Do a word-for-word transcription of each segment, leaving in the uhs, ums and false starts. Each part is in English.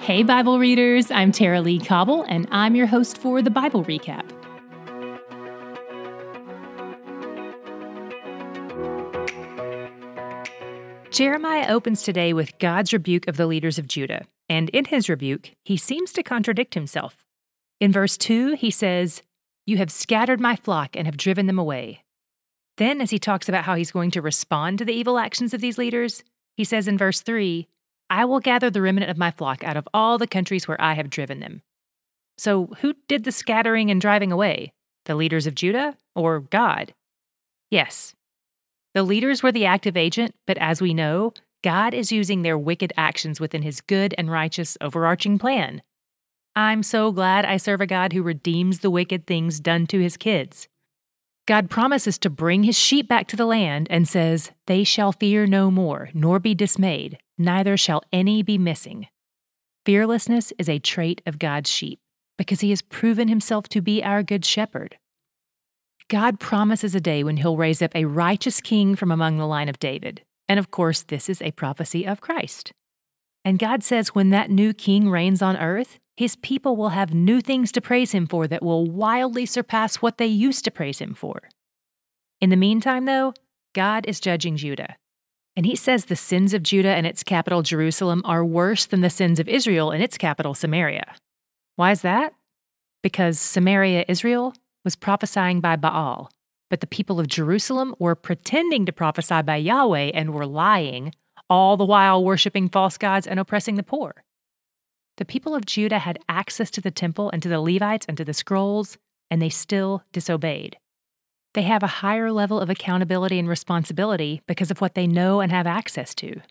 Hey, Bible readers, I'm Tara Lee Cobble, and I'm your host for the Bible Recap. Jeremiah opens today with God's rebuke of the leaders of Judah, and in his rebuke, he seems to contradict himself. In verse two, he says, "You have scattered my flock and have driven them away." Then, as he talks about how he's going to respond to the evil actions of these leaders, he says in verse three, "I will gather the remnant of my flock out of all the countries where I have driven them." So who did the scattering and driving away? The leaders of Judah or God? Yes. The leaders were the active agent, but as we know, God is using their wicked actions within his good and righteous overarching plan. I'm so glad I serve a God who redeems the wicked things done to his kids. God promises to bring his sheep back to the land and says, "They shall fear no more, nor be dismayed, neither shall any be missing." Fearlessness is a trait of God's sheep, because he has proven himself to be our good shepherd. God promises a day when he'll raise up a righteous king from among the line of David. And of course, this is a prophecy of Christ. And God says when that new king reigns on earth, his people will have new things to praise him for that will wildly surpass what they used to praise him for. In the meantime, though, God is judging Judah. And he says the sins of Judah and its capital, Jerusalem, are worse than the sins of Israel and its capital, Samaria. Why is that? Because Samaria, Israel, was prophesying by Baal, but the people of Jerusalem were pretending to prophesy by Yahweh and were lying, all the while worshiping false gods and oppressing the poor. The people of Judah had access to the temple and to the Levites and to the scrolls, and they still disobeyed. They have a higher level of accountability and responsibility because of what they know and have access to.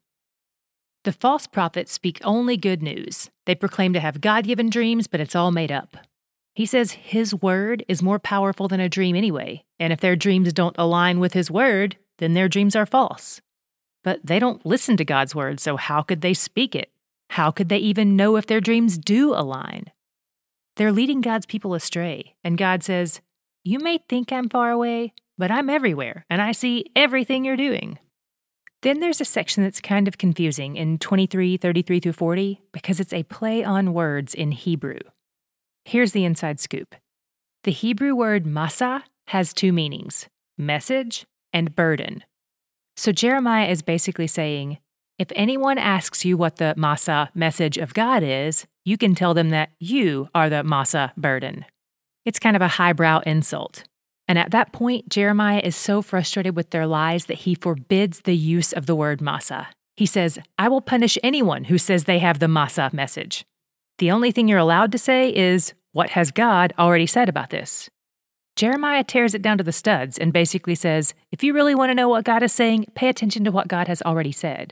The false prophets speak only good news. They proclaim to have God-given dreams, but it's all made up. He says his word is more powerful than a dream anyway, and if their dreams don't align with his word, then their dreams are false. But they don't listen to God's word, so how could they speak it? How could they even know if their dreams do align? They're leading God's people astray, and God says, "You may think I'm far away, but I'm everywhere, and I see everything you're doing." Then there's a section that's kind of confusing in twenty-three, thirty-three through forty, because it's a play on words in Hebrew. Here's the inside scoop. The Hebrew word masa has two meanings, message and burden. So Jeremiah is basically saying, if anyone asks you what the masa, message of God is, you can tell them that you are the masa, burden. It's kind of a highbrow insult. And at that point, Jeremiah is so frustrated with their lies that he forbids the use of the word masa. He says, "I will punish anyone who says they have the masa message. The only thing you're allowed to say is, what has God already said about this?" Jeremiah tears it down to the studs and basically says, if you really want to know what God is saying, pay attention to what God has already said.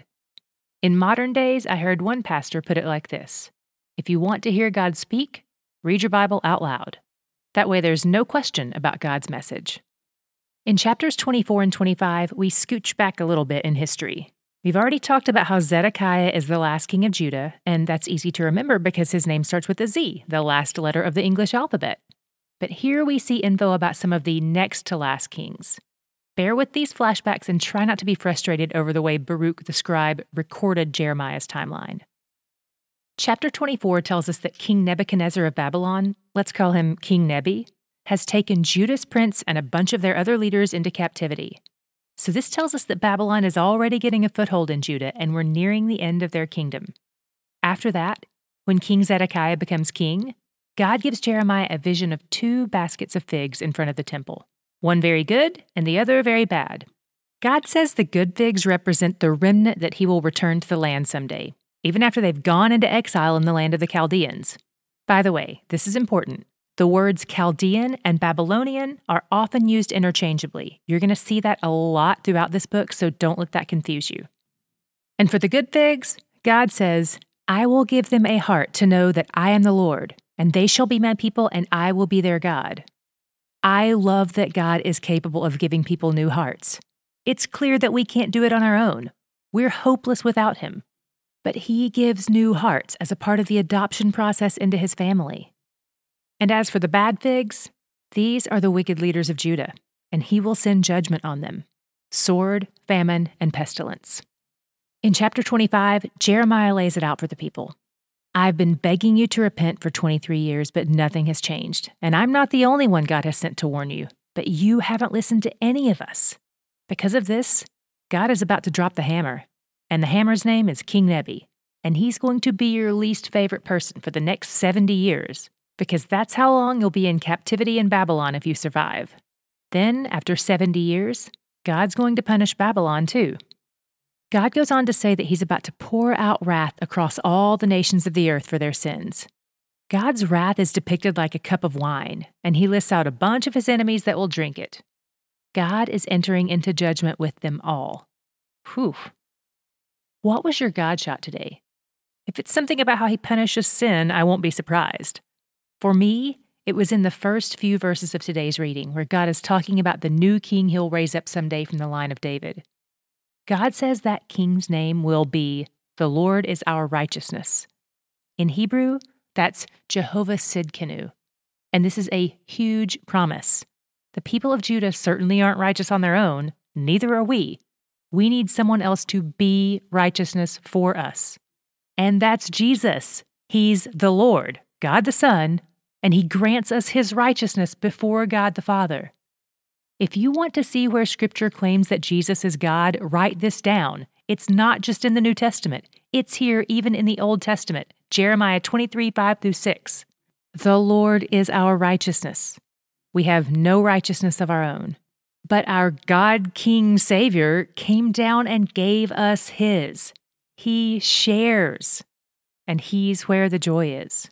In modern days, I heard one pastor put it like this: if you want to hear God speak, read your Bible out loud. That way there's no question about God's message. In chapters twenty-four and twenty-five, we scooch back a little bit in history. We've already talked about how Zedekiah is the last king of Judah, and that's easy to remember because his name starts with a Z, the last letter of the English alphabet. But here we see info about some of the next to last kings. Bear with these flashbacks and try not to be frustrated over the way Baruch the scribe recorded Jeremiah's timeline. Chapter twenty-four tells us that King Nebuchadnezzar of Babylon, let's call him King Nebi, has taken Judah's prince and a bunch of their other leaders into captivity. So this tells us that Babylon is already getting a foothold in Judah and we're nearing the end of their kingdom. After that, when King Zedekiah becomes king, God gives Jeremiah a vision of two baskets of figs in front of the temple. One very good and the other very bad. God says the good figs represent the remnant that he will return to the land someday, even after they've gone into exile in the land of the Chaldeans. By the way, this is important. The words Chaldean and Babylonian are often used interchangeably. You're going to see that a lot throughout this book, so don't let that confuse you. And for the good figs, God says, "I will give them a heart to know that I am the Lord, and they shall be my people, and I will be their God." I love that God is capable of giving people new hearts. It's clear that we can't do it on our own. We're hopeless without him. But he gives new hearts as a part of the adoption process into his family. And as for the bad figs, these are the wicked leaders of Judah, and he will send judgment on them: sword, famine, and pestilence. In chapter twenty-five, Jeremiah lays it out for the people. I've been begging you to repent for twenty-three years, but nothing has changed. And I'm not the only one God has sent to warn you, but you haven't listened to any of us. Because of this, God is about to drop the hammer. And the hammer's name is King Nebi. And he's going to be your least favorite person for the next seventy years, because that's how long you'll be in captivity in Babylon if you survive. Then, after seventy years, God's going to punish Babylon too. God goes on to say that he's about to pour out wrath across all the nations of the earth for their sins. God's wrath is depicted like a cup of wine, and he lists out a bunch of his enemies that will drink it. God is entering into judgment with them all. Whew. What was your God shot today? If it's something about how he punishes sin, I won't be surprised. For me, it was in the first few verses of today's reading, where God is talking about the new king he'll raise up someday from the line of David. God says that king's name will be, "The Lord is our righteousness." In Hebrew, that's Jehovah Sidkenu. And this is a huge promise. The people of Judah certainly aren't righteous on their own, neither are we. We need someone else to be righteousness for us. And that's Jesus. He's the Lord, God the Son, and he grants us his righteousness before God the Father. If you want to see where Scripture claims that Jesus is God, write this down. It's not just in the New Testament. It's here even in the Old Testament, Jeremiah twenty-three, five through six. The Lord is our righteousness. We have no righteousness of our own. But our God, King, Savior came down and gave us his. He shares, and he's where the joy is.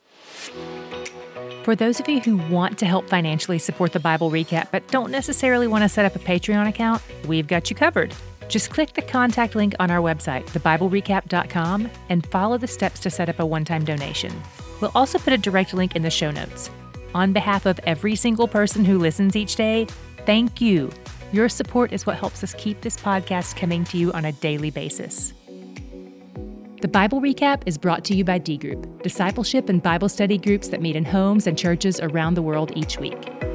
For those of you who want to help financially support the Bible Recap but don't necessarily want to set up a Patreon account, we've got you covered. Just click the contact link on our website, the bible recap dot com, and follow the steps to set up a one-time donation. We'll also put a direct link in the show notes. On behalf of every single person who listens each day, thank you. Your support is what helps us keep this podcast coming to you on a daily basis. The Bible Recap is brought to you by D Group, discipleship and Bible study groups that meet in homes and churches around the world each week.